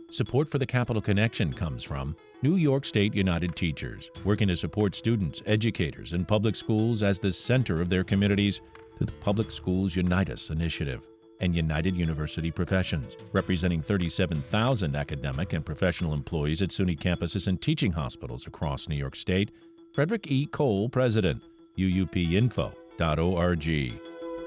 Support for the Capital Connection comes from New York State United Teachers, working to support students, educators, and public schools as the center of their communities through the Public Schools Unite Us initiative, and United University Professions, representing 37,000 academic and professional employees at SUNY campuses and teaching hospitals across New York State. Frederick E. Cole, President, uupinfo.org.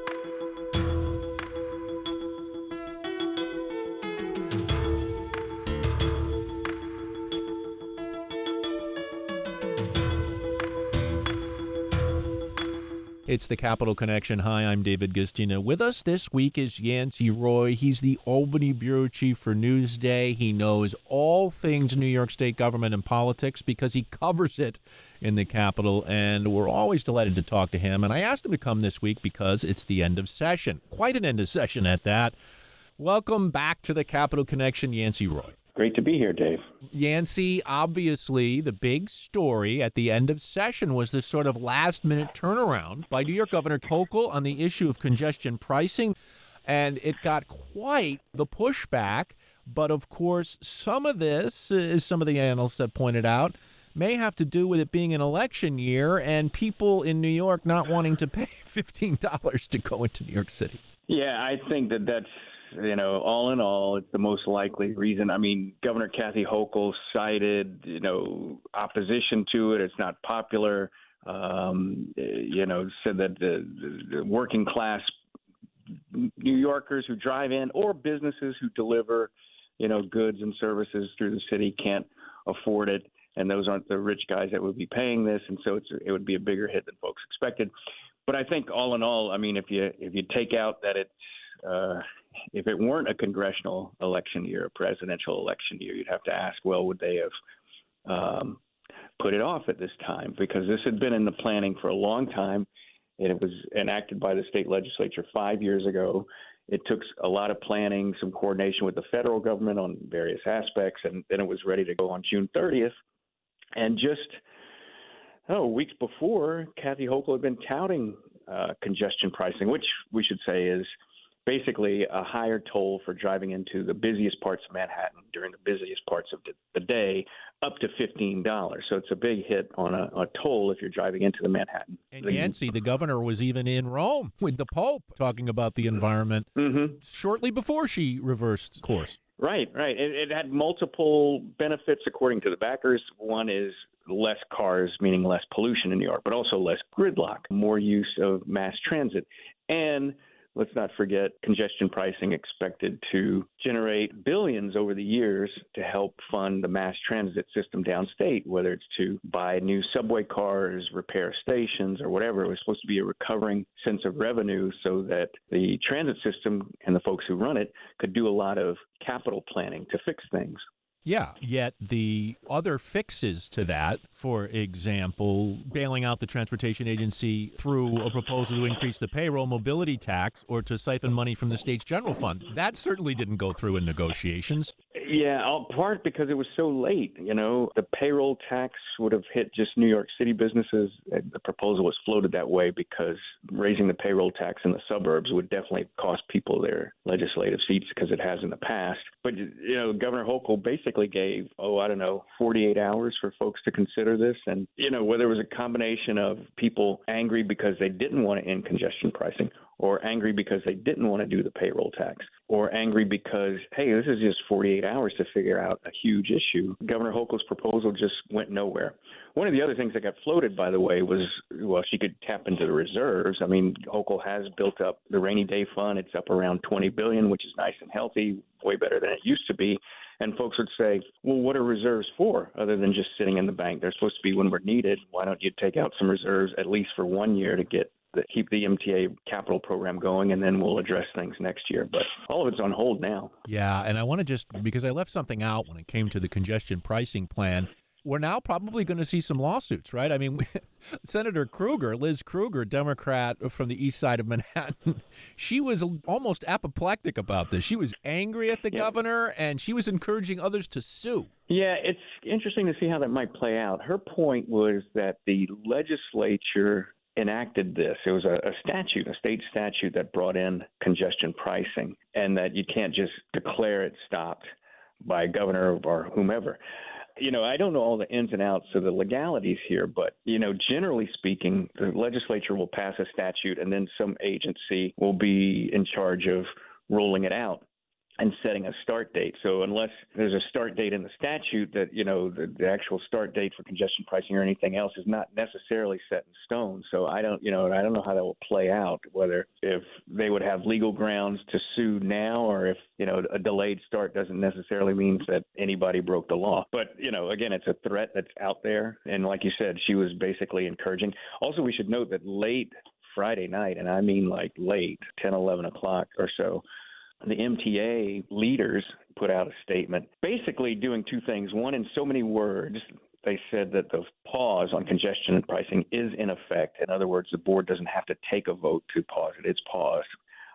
It's the Capital Connection. Hi, I'm David Gistina. With us this week is Yancey Roy. He's the Albany Bureau Chief for Newsday. He knows all things New York State government and politics because he covers it in the Capitol, and we're always delighted to talk to him. And I asked him to come this week because it's the end of session. Quite an end of session at that. Welcome back to the Capital Connection, Yancey Roy. Great to be here, Dave. Yancey, obviously, the big story at the end of session was this sort of last-minute turnaround by New York Governor Hochul on the issue of congestion pricing, and it got quite the pushback. But, of course, some of this, as some of the analysts have pointed out, may have to do with it being an election year and people in New York not wanting to pay $15 to go into New York City. Yeah, I think that's, all in all, it's the most likely reason. I mean, Governor Kathy Hochul cited, opposition to it. It's not popular. Said that the working class New Yorkers who drive in or businesses who deliver, goods and services through the city can't afford it. And those aren't the rich guys that would be paying this. And so it would be a bigger hit than folks expected. But I think all in all, I mean, if you take out that it's, if it weren't a congressional election year, a presidential election year, you'd have to ask, well, would they have put it off at this time? Because this had been in the planning for a long time, and it was enacted by the state legislature 5 years ago. It took a lot of planning, some coordination with the federal government on various aspects, and then it was ready to go on June 30th. And just weeks before, Kathy Hochul had been touting congestion pricing, which we should say is basically a higher toll for driving into the busiest parts of Manhattan during the busiest parts of the day, up to $15. So it's a big hit on a toll if you're driving into the Manhattan. And Yancey, the governor, was even in Rome with the Pope talking about the environment shortly before she reversed course. Right. It had multiple benefits according to the backers. One is less cars, meaning less pollution in New York, but also less gridlock, more use of mass transit. And let's not forget congestion pricing expected to generate billions over the years to help fund the mass transit system downstate, whether it's to buy new subway cars, repair stations, or whatever. It was supposed to be a recovering sense of revenue so that the transit system and the folks who run it could do a lot of capital planning to fix things. Yeah, yet the other fixes to that, for example, bailing out the transportation agency through a proposal to increase the payroll mobility tax or to siphon money from the state's general fund, that certainly didn't go through in negotiations. Yeah, part because it was so late. The payroll tax would have hit just New York City businesses. The proposal was floated that way because raising the payroll tax in the suburbs would definitely cost people their legislative seats because it has in the past. But, Governor Hochul basically gave, 48 hours for folks to consider this. And, whether it was a combination of people angry because they didn't want to end congestion pricing or angry because they didn't want to do the payroll tax or angry because, hey, this is just 48 hours to figure out a huge issue, Governor Hochul's proposal just went nowhere. One of the other things that got floated, by the way, was, she could tap into the reserves. I mean, Hochul has built up the rainy day fund. It's up around $20 billion, which is nice and healthy, way better than it used to be. And folks would say, well, what are reserves for other than just sitting in the bank? They're supposed to be when we're needed. Why don't you take out some reserves at least for 1 year to keep the MTA capital program going, and then we'll address things next year. But all of it's on hold now. Yeah, and I want to because I left something out when it came to the congestion pricing plan, we're now probably going to see some lawsuits, right? I mean, Senator Krueger, Liz Krueger, Democrat from the east side of Manhattan, she was almost apoplectic about this. She was angry at the governor, and she was encouraging others to sue. Yeah, it's interesting to see how that might play out. Her point was that the legislature enacted this. It was a statute, a state statute that brought in congestion pricing, and that you can't just declare it stopped by a governor or whomever. I don't know all the ins and outs of the legalities here, but, generally speaking, the legislature will pass a statute and then some agency will be in charge of rolling it out and setting a start date. So unless there's a start date in the statute that, the actual start date for congestion pricing or anything else is not necessarily set in stone. So I don't know how that will play out, whether if they would have legal grounds to sue now or if, a delayed start doesn't necessarily mean that anybody broke the law. But, again, it's a threat that's out there. And like you said, she was basically encouraging. Also, we should note that late Friday night, and I mean like late, 10, 11 o'clock or so, the MTA leaders put out a statement basically doing two things. One, in so many words, they said that the pause on congestion and pricing is in effect. In other words, the board doesn't have to take a vote to pause it. It's paused.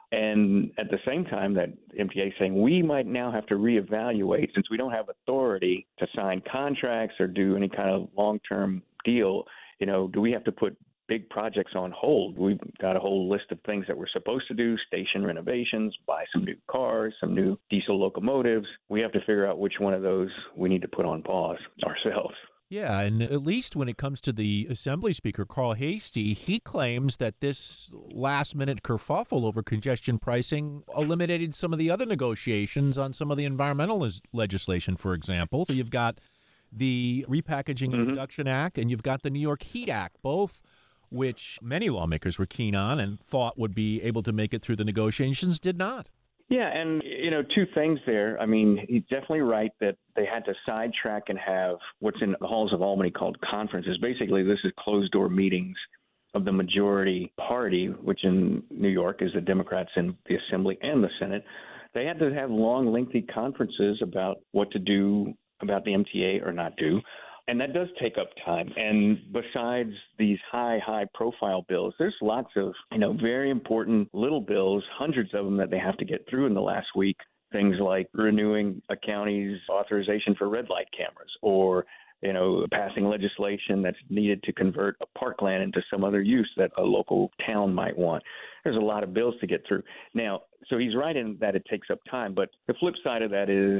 And at the same time, that MTA is saying we might now have to reevaluate, since we don't have authority to sign contracts or do any kind of long-term deal, do we have to put big projects on hold? We've got a whole list of things that we're supposed to do: station renovations, buy some new cars, some new diesel locomotives. We have to figure out which one of those we need to put on pause ourselves. Yeah, and at least when it comes to the Assembly Speaker, Carl Heastie, he claims that this last-minute kerfuffle over congestion pricing eliminated some of the other negotiations on some of the environmental legislation, for example. So you've got the Repackaging and Reduction Act, and you've got the New York Heat Act, both which many lawmakers were keen on and thought would be able to make it through the negotiations, did not. Yeah, and, two things there. I mean, he's definitely right that they had to sidetrack and have what's in the halls of Albany called conferences. Basically, this is closed-door meetings of the majority party, which in New York is the Democrats in the Assembly and the Senate. They had to have long, lengthy conferences about what to do about the MTA or not do. And that does take up time. And besides these high profile bills, there's lots of, very important little bills, hundreds of them that they have to get through in the last week. Things like renewing a county's authorization for red light cameras, or, passing legislation that's needed to convert a parkland into some other use that a local town might want. There's a lot of bills to get through. Now, so he's right in that it takes up time. But the flip side of that is,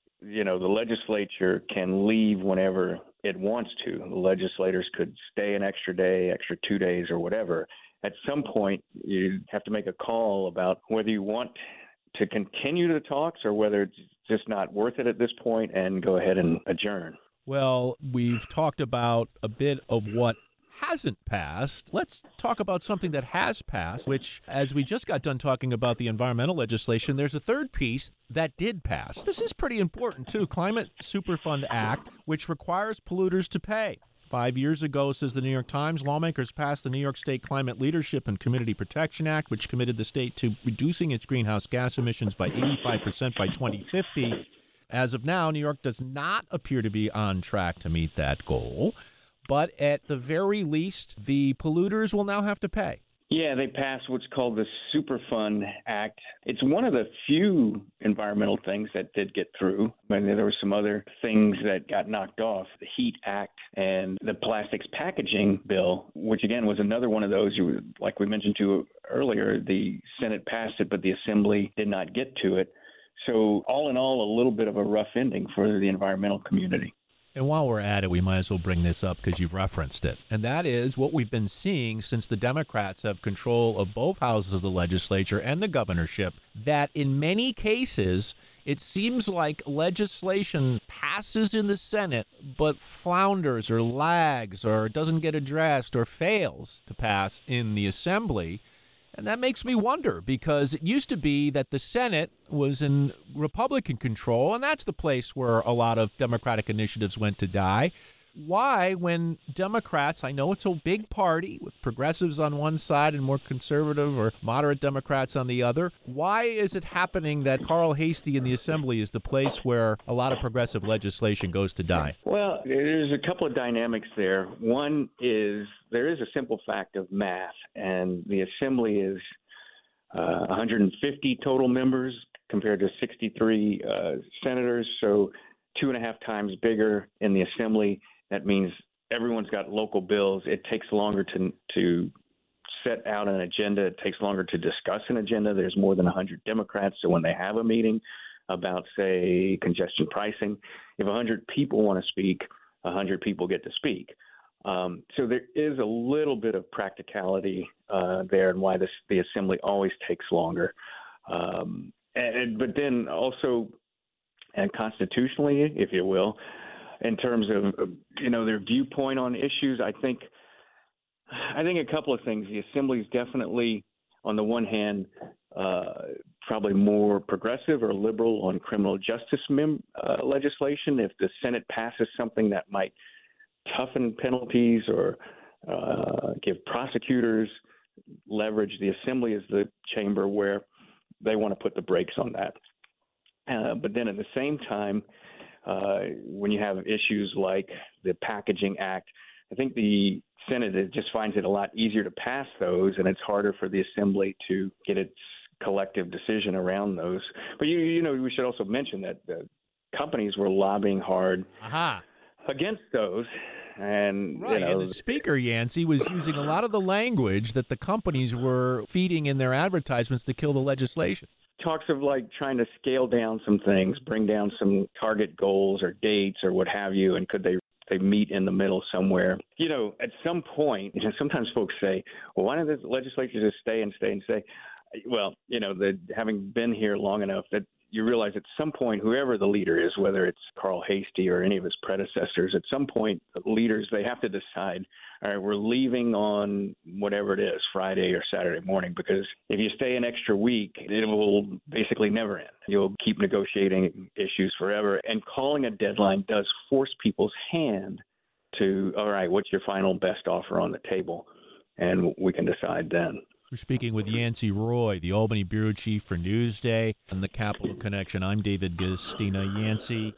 the legislature can leave whenever it wants to. The legislators could stay an extra day, extra 2 days, or whatever. At some point, you have to make a call about whether you want to continue the talks or whether it's just not worth it at this point and go ahead and adjourn. Well, we've talked about a bit of what hasn't passed. Let's talk about something that has passed, which, as we just got done talking about the environmental legislation, there's a third piece that did pass. This is pretty important, too. Climate Superfund Act, which requires polluters to pay. 5 years ago, says the New York Times, lawmakers passed the New York State Climate Leadership and Community Protection Act, which committed the state to reducing its greenhouse gas emissions by 85% by 2050. As of now, New York does not appear to be on track to meet that goal. But at the very least, the polluters will now have to pay. Yeah, they passed what's called the Superfund Act. It's one of the few environmental things that did get through. I mean, there were some other things that got knocked off, the HEAT Act and the plastics packaging bill, which again was another one of those, like we mentioned to earlier, the Senate passed it, but the Assembly did not get to it. So all in all, a little bit of a rough ending for the environmental community. And while we're at it, we might as well bring this up because you've referenced it. And that is what we've been seeing since the Democrats have control of both houses of the legislature and the governorship, that in many cases, it seems like legislation passes in the Senate, but flounders or lags or doesn't get addressed or fails to pass in the Assembly. And that makes me wonder, because it used to be that the Senate was in Republican control, and that's the place where a lot of Democratic initiatives went to die. Why, when Democrats, I know it's a big party with progressives on one side and more conservative or moderate Democrats on the other, why is it happening that Carl Heastie in the Assembly is the place where a lot of progressive legislation goes to die? Well, there's a couple of dynamics there. One is there is a simple fact of math, and the Assembly is 150 total members compared to 63 senators, so 2.5 times bigger in the Assembly. That means everyone's got local bills. It takes longer to set out an agenda. It takes longer to discuss an agenda. There's more than 100 Democrats, so when they have a meeting, about, say, congestion pricing. If 100 people want to speak, 100 people get to speak. So there is a little bit of practicality there, and why the assembly always takes longer. But then also, and constitutionally, if you will, in terms of their viewpoint on issues, I think a couple of things. The assembly is definitely, on the one hand, probably more progressive or liberal on criminal justice legislation. If the Senate passes something that might toughen penalties or give prosecutors leverage, the assembly is the chamber where they want to put the brakes on that. But then at the same time, when you have issues like the Packaging Act, I think the Senate just finds it a lot easier to pass those, and it's harder for the Assembly to get its collective decision around those. But we should also mention that the companies were lobbying hard against those. And right, and the speaker, Yancey, was using a lot of the language that the companies were feeding in their advertisements to kill the legislation. Talks of like trying to scale down some things, bring down some target goals or dates or what have you, and could they meet in the middle somewhere? At some point, sometimes folks say, well, why don't the legislature just stay and stay and stay? Well, having been here long enough that you realize at some point, whoever the leader is, whether it's Carl Hastie or any of his predecessors, at some point, the leaders, they have to decide, all right, we're leaving on whatever it is, Friday or Saturday morning, because if you stay an extra week, it will basically never end. You'll keep negotiating issues forever. And calling a deadline does force people's hand to, all right, what's your final best offer on the table? And we can decide then. We're speaking with Yancey Roy, the Albany bureau chief for Newsday and the Capital Connection. I'm David Gistina. Yancey,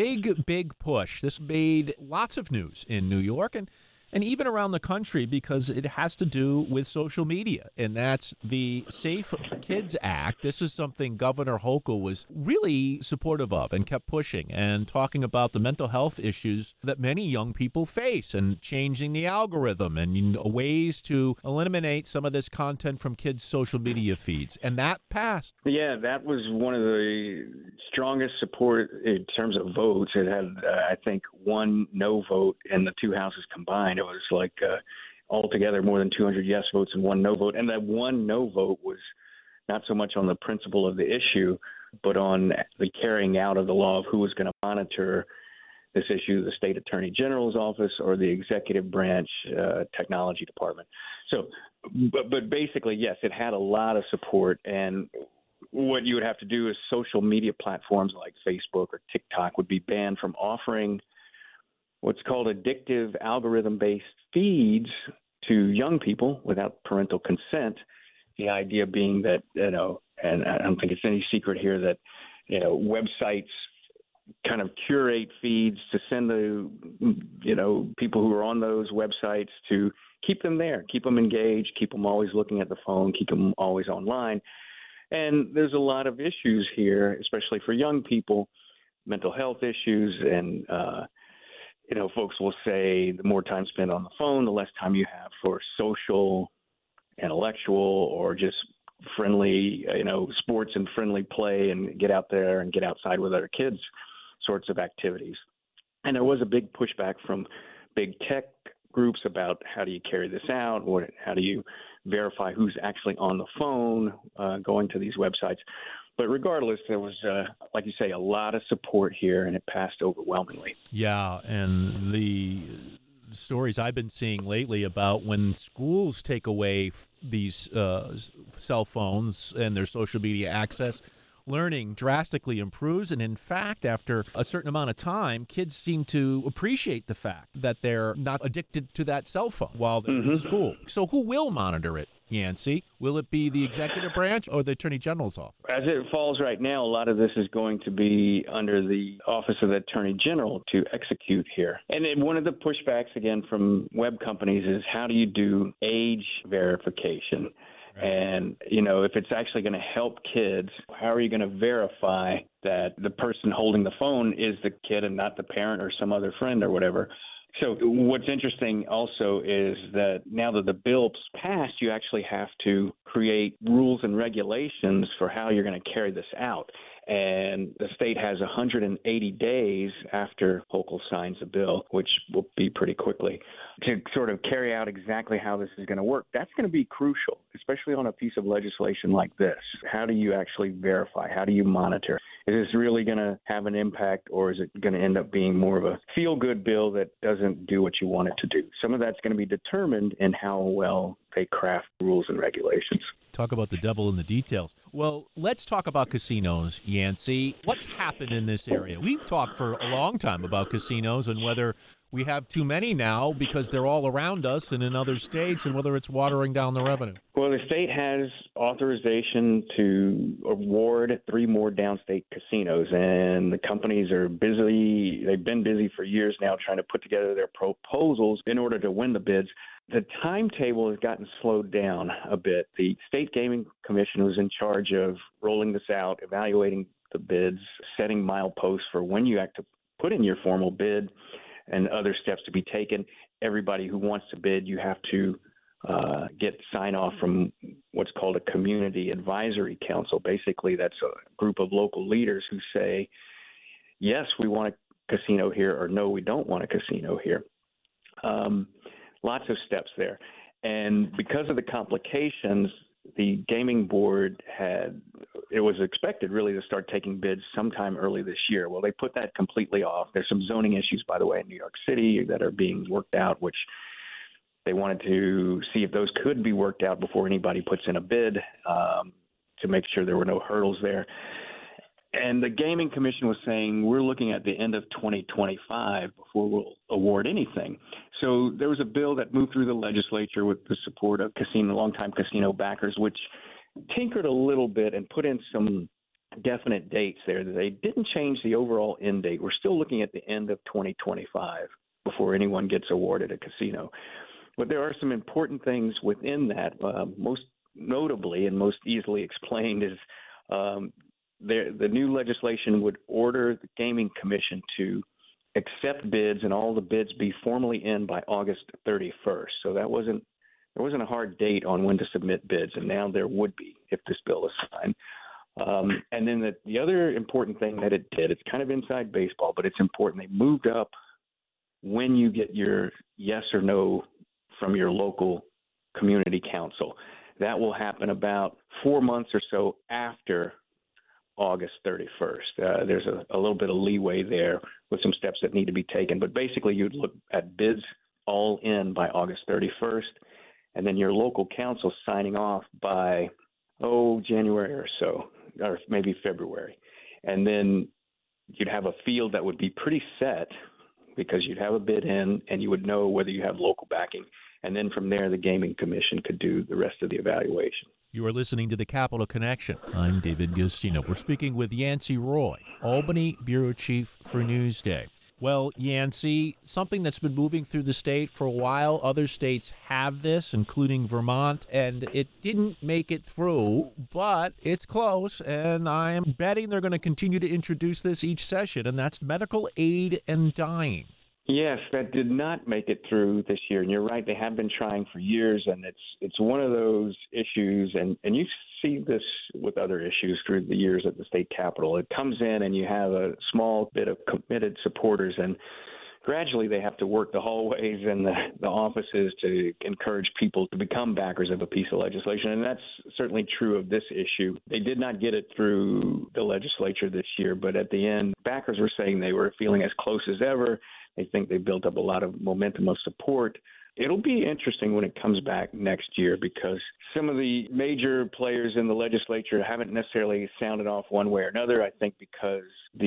big push. This made lots of news in New York and even around the country because it has to do with social media, and that's the Safe for Kids Act. This is something Governor Hochul was really supportive of and kept pushing and talking about the mental health issues that many young people face and changing the algorithm and ways to eliminate some of this content from kids' social media feeds. And that passed. Yeah, that was one of the strongest support in terms of votes. It had, I think, one no vote in the two houses combined. It was like altogether more than 200 yes votes and one no vote. And that one no vote was not so much on the principle of the issue, but on the carrying out of the law of who was going to monitor this issue, the state attorney general's office or the executive branch technology department. So, but basically, yes, it had a lot of support. And what you would have to do is social media platforms like Facebook or TikTok would be banned from offering what's called addictive algorithm-based feeds to young people without parental consent. The idea being that, and I don't think it's any secret here that, websites kind of curate feeds to send the, people who are on those websites to keep them there, keep them engaged, keep them always looking at the phone, keep them always online. And there's a lot of issues here, especially for young people, mental health issues. And, folks will say the more time spent on the phone, the less time you have for social, intellectual, or just friendly, sports and friendly play and get out there and get outside with other kids sorts of activities. And there was a big pushback from big tech groups about how do you carry this out? How do you verify who's actually on the phone going to these websites? But regardless, there was, like you say, a lot of support here, and it passed overwhelmingly. Yeah, and the stories I've been seeing lately about when schools take away these cell phones and their social media access, learning drastically improves. And in fact, after a certain amount of time, kids seem to appreciate the fact that they're not addicted to that cell phone while they're in school. So who will monitor it, Yancey? Will it be the executive branch or the Attorney General's office? As it falls right now, a lot of this is going to be under the Office of the Attorney General to execute here. And then one of the pushbacks, again, from web companies is how do you do age verification? Right. And, if it's actually going to help kids, how are you going to verify that the person holding the phone is the kid and not the parent or some other friend or whatever? So what's interesting also is that now that the bill's passed, you actually have to create rules and regulations for how you're going to carry this out. And the state has 180 days after Hochul signs the bill, which will be pretty quickly, to sort of carry out exactly how this is going to work. That's going to be crucial, especially on a piece of legislation like this. How do you actually verify? How do you monitor? Is this really going to have an impact, or is it going to end up being more of a feel-good bill that doesn't do what you want it to do? Some of that's going to be determined in how well they craft rules and regulations. Talk about the devil in the details. Well, let's talk about casinos, Yancey. What's happened in this area? We've talked for a long time about casinos and whether we have too many now because they're all around us and in other states, and whether it's watering down the revenue. Well, the state has authorization to award 3 more downstate casinos, and the companies are busy. They've been busy for years now trying to put together their proposals in order to win the bids. The timetable has gotten slowed down a bit. The State Gaming Commission was in charge of rolling this out, evaluating the bids, setting mileposts for when you have to put in your formal bid and other steps to be taken. Everybody who wants to bid, you have to get sign-off from what's called a community advisory council. Basically, that's a group of local leaders who say, yes, we want a casino here, or no, we don't want a casino here. Lots of steps there. And because of the complications, the gaming board it was expected really to start taking bids sometime early this year. Well, they put that completely off. There's some zoning issues, by the way, in New York City that are being worked out, which they wanted to see if those could be worked out before anybody puts in a bid, to make sure there were no hurdles there. And the Gaming Commission was saying we're looking at the end of 2025 before we'll award anything. So there was a bill that moved through the legislature with the support of longtime casino backers, which tinkered a little bit and put in some definite dates there. They didn't change the overall end date. We're still looking at the end of 2025 before anyone gets awarded a casino. But there are some important things within that. Most notably and most easily explained is the new legislation would order the Gaming Commission to accept bids and all the bids be formally in by August 31st. So there wasn't a hard date on when to submit bids, and now there would be if this bill is signed. And then the other important thing that it did, it's kind of inside baseball, but it's important. They moved up when you get your yes or no from your local community council. That will happen about 4 months or so after August 31st. There's a little bit of leeway there with some steps that need to be taken. But basically, you'd look at bids all in by August 31st, and then your local council signing off by, January or so, or maybe February. And then you'd have a field that would be pretty set because you'd have a bid in and you would know whether you have local backing. And then from there, the Gaming Commission could do the rest of the evaluation. You are listening to the Capital Connection. I'm David Gustino. We're speaking with Yancey Roy, Albany Bureau Chief for Newsday. Well, Yancey, something that's been moving through the state for a while. Other states have this, including Vermont, and it didn't make it through, but it's close, and I am betting they're going to continue to introduce this each session, and that's medical aid and dying. Yes, that did not make it through this year. And you're right, they have been trying for years, and it's one of those issues, and you see this with other issues through the years at the state capitol. It comes in and you have a small bit of committed supporters, and gradually they have to work the hallways and the offices to encourage people to become backers of a piece of legislation. And that's certainly true of this issue. They did not get it through the legislature this year, but at the end, backers were saying they were feeling as close as ever. They think they built up a lot of momentum of support. It'll be interesting when it comes back next year because some of the major players in the legislature haven't necessarily sounded off one way or another. I think because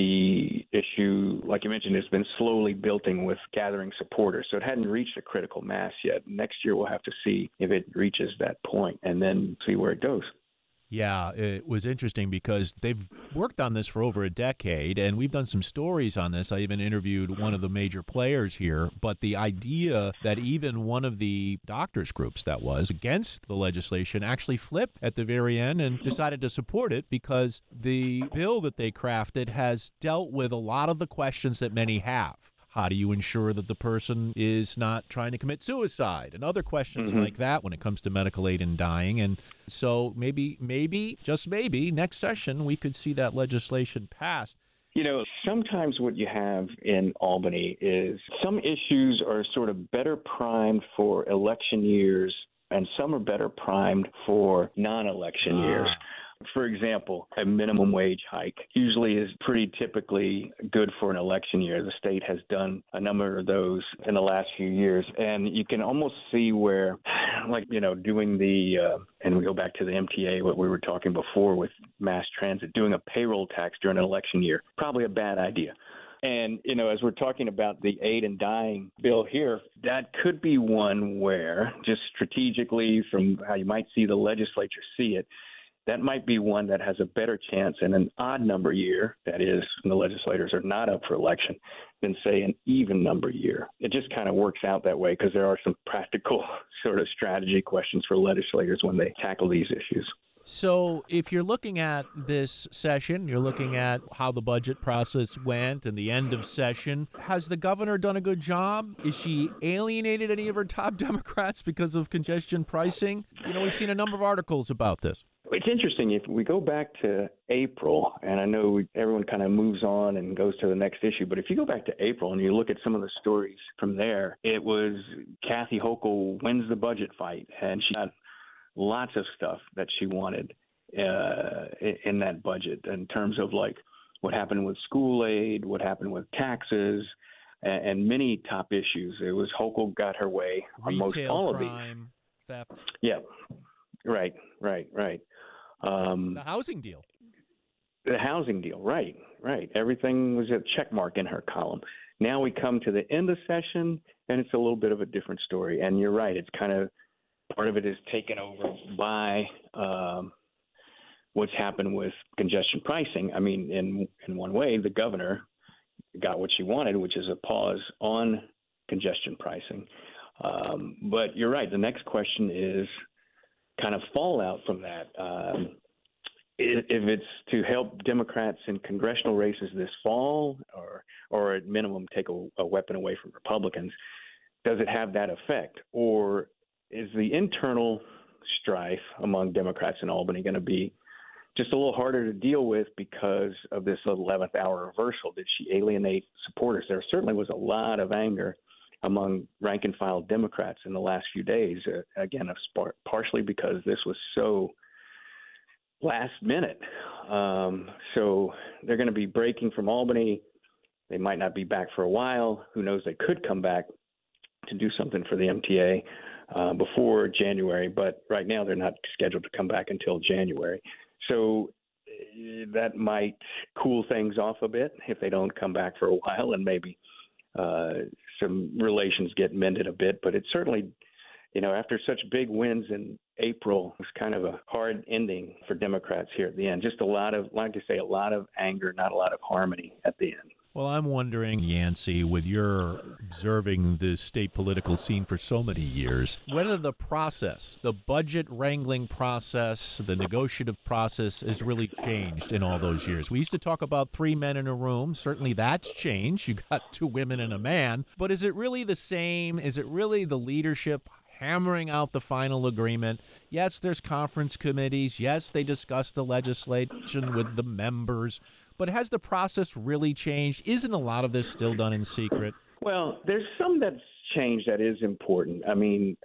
the issue, like you mentioned, has been slowly building with gathering supporters. So it hadn't reached a critical mass yet. Next year we'll have to see if it reaches that point and then see where it goes. Yeah, it was interesting because they've worked on this for over a decade, and we've done some stories on this. I even interviewed one of the major players here, but the idea that even one of the doctors' groups that was against the legislation actually flipped at the very end and decided to support it because the bill that they crafted has dealt with a lot of the questions that many have. How do you ensure that the person is not trying to commit suicide? And other questions like that when it comes to medical aid in dying. And so maybe, just maybe, next session we could see that legislation passed. Sometimes what you have in Albany is some issues are sort of better primed for election years, and some are better primed for non-election years. For example, a minimum wage hike usually is pretty typically good for an election year. The state has done a number of those in the last few years. And you can almost see where, doing and we go back to the MTA, what we were talking before with mass transit, doing a payroll tax during an election year, probably a bad idea. And, as we're talking about the aid and dying bill here, that could be one where just strategically from how you might see the legislature see it, that might be one that has a better chance in an odd number year, that is, when the legislators are not up for election, than, say, an even number year. It just kind of works out that way because there are some practical sort of strategy questions for legislators when they tackle these issues. So if you're looking at this session, you're looking at how the budget process went and the end of session, has the governor done a good job? Is she alienated any of her top Democrats because of congestion pricing? We've seen a number of articles about this. It's interesting. If we go back to April, and I know everyone kind of moves on and goes to the next issue, but if you go back to April and you look at some of the stories from there, it was Kathy Hochul wins the budget fight, and she got lots of stuff that she wanted in that budget in terms of like what happened with school aid, what happened with taxes, and many top issues. It was Hochul got her way on most all of these. Retail crime, theft. Yeah, right. The housing deal. The housing deal, right. Everything was a check mark in her column. Now we come to the end of session, and it's a little bit of a different story. And you're right, it's kind of part of it is taken over by what's happened with congestion pricing. I mean, in one way, the governor got what she wanted, which is a pause on congestion pricing. But you're right. The next question is kind of fallout from that. If it's to help Democrats in congressional races this fall, or at minimum take a weapon away from Republicans, does it have that effect? Or is the internal strife among Democrats in Albany going to be just a little harder to deal with because of this 11th hour reversal? Did she alienate supporters? There certainly was a lot of anger among rank and file Democrats in the last few days, again, partially because this was so last minute. So they're going to be breaking from Albany. They might not be back for a while. Who knows? They could come back to do something for the MTA before January, but right now they're not scheduled to come back until January. So that might cool things off a bit if they don't come back for a while, and maybe some relations get mended a bit. But it's certainly, after such big wins in April, it's kind of a hard ending for Democrats here at the end. Just a lot of anger, not a lot of harmony at the end. Well, I'm wondering, Yancey, with your observing the state political scene for so many years, whether the process, the budget wrangling process, the negotiative process has really changed in all those years. We used to talk about 3 men in a room. Certainly that's changed. You got 2 women and a man. But is it really the same? Is it really the leadership hammering out the final agreement? Yes, there's conference committees. Yes, they discuss the legislation with the members. But has the process really changed? Isn't a lot of this still done in secret? Well, there's some that's changed that is important. I mean,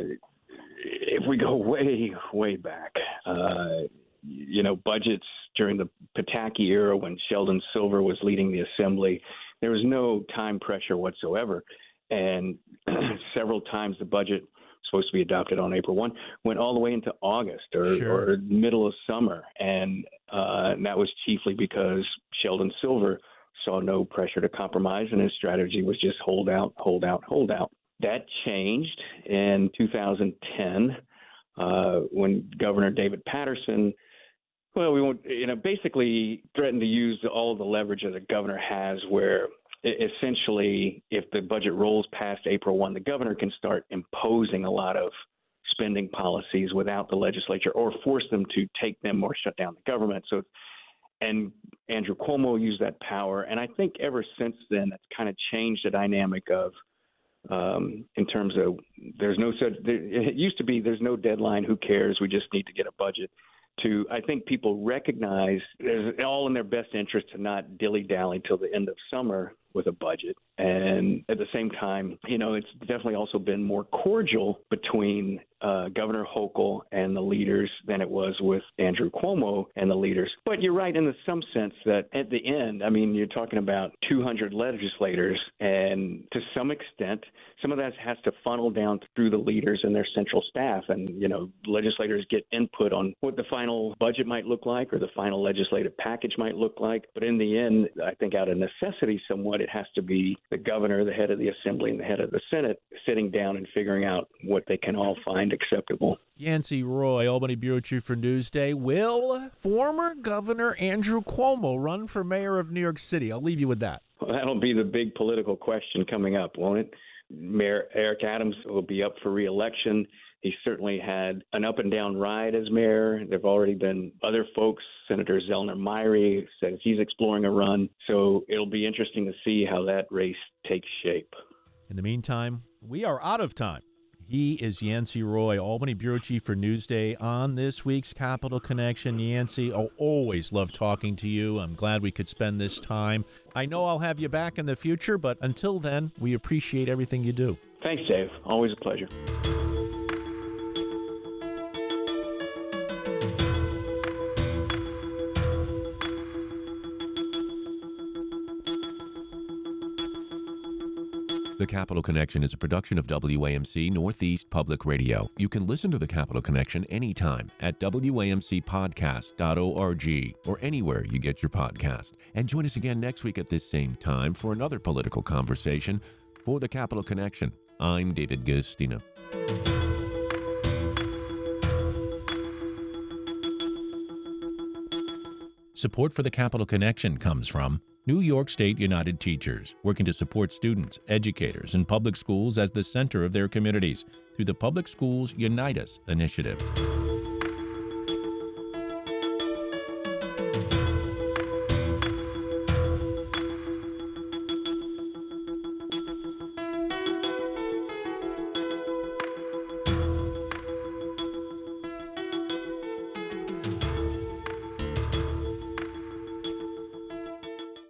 if we go way, way back, budgets during the Pataki era when Sheldon Silver was leading the assembly, there was no time pressure whatsoever. And several times the budget supposed to be adopted on April 1, went all the way into August or middle of summer. And that was chiefly because Sheldon Silver saw no pressure to compromise, and his strategy was just hold out. That changed in 2010 when Governor David Paterson, basically threatened to use all the leverage that the governor has, where essentially, if the budget rolls past April 1, the governor can start imposing a lot of spending policies without the legislature, or force them to take them or shut down the government. So And Andrew Cuomo used that power. And I think ever since then, that's kind of changed the dynamic of, in terms of it used to be there's no deadline, who cares, we just need to get a budget, to I think people recognize it's all in their best interest to not dilly-dally till the end of summer with a budget. And at the same time, it's definitely also been more cordial between Governor Hochul and the leaders than it was with Andrew Cuomo and the leaders. But you're right in some sense that at the end, I mean, you're talking about 200 legislators, and to some extent, some of that has to funnel down through the leaders and their central staff. And, legislators get input on what the final budget might look like or the final legislative package might look like. But in the end, I think out of necessity somewhat, it has to be the governor, the head of the assembly, and the head of the Senate sitting down and figuring out what they can all find acceptable. Yancey Roy, Albany Bureau Chief for Newsday. Will former Governor Andrew Cuomo run for mayor of New York City? I'll leave you with that. Well, that'll be the big political question coming up, won't it? Mayor Eric Adams will be up for re-election. He certainly had an up-and-down ride as mayor. There have already been other folks. Senator Zellner Myrie says he's exploring a run. So it'll be interesting to see how that race takes shape. In the meantime, we are out of time. He is Yancey Roy, Albany Bureau Chief for Newsday, on this week's Capital Connection. Yancey, I'll always love talking to you. I'm glad we could spend this time. I know I'll have you back in the future, but until then, we appreciate everything you do. Thanks, Dave. Always a pleasure. The Capital Connection is a production of WAMC Northeast Public Radio. You can listen to The Capital Connection anytime at WAMCpodcast.org or anywhere you get your podcast. And join us again next week at this same time for another political conversation. For The Capital Connection, I'm David Guistina. Support for The Capital Connection comes from New York State United Teachers, working to support students, educators, and public schools as the center of their communities through the Public Schools Unite Us initiative.